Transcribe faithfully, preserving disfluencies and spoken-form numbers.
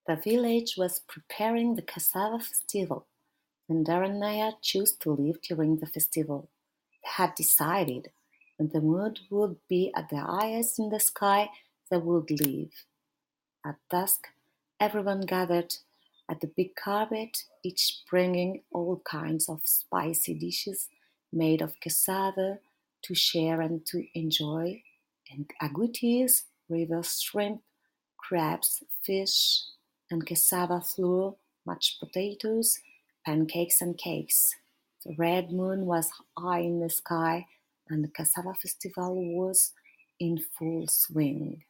The village was preparing the cassava festival, and Darren and Naya chose to leave during the festival. They had decided when the moon would be at the highest in the sky, they would leave. At dusk, everyone gathered at the big carpet, each bringing all kinds of spicy dishes made of cassava to share and to enjoy, and agoutis, river shrimp, crabs, fish, and cassava flour, mashed potatoes, pancakes and cakes. The red moon was high in the sky, and the cassava festival was in full swing.